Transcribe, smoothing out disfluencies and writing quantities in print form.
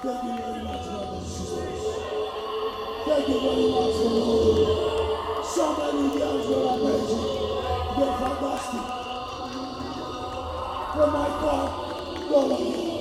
Thank you very much, brothers and sisters. Thank you very much for all. So many girls were amazing. They're fantastic. From my car, go on.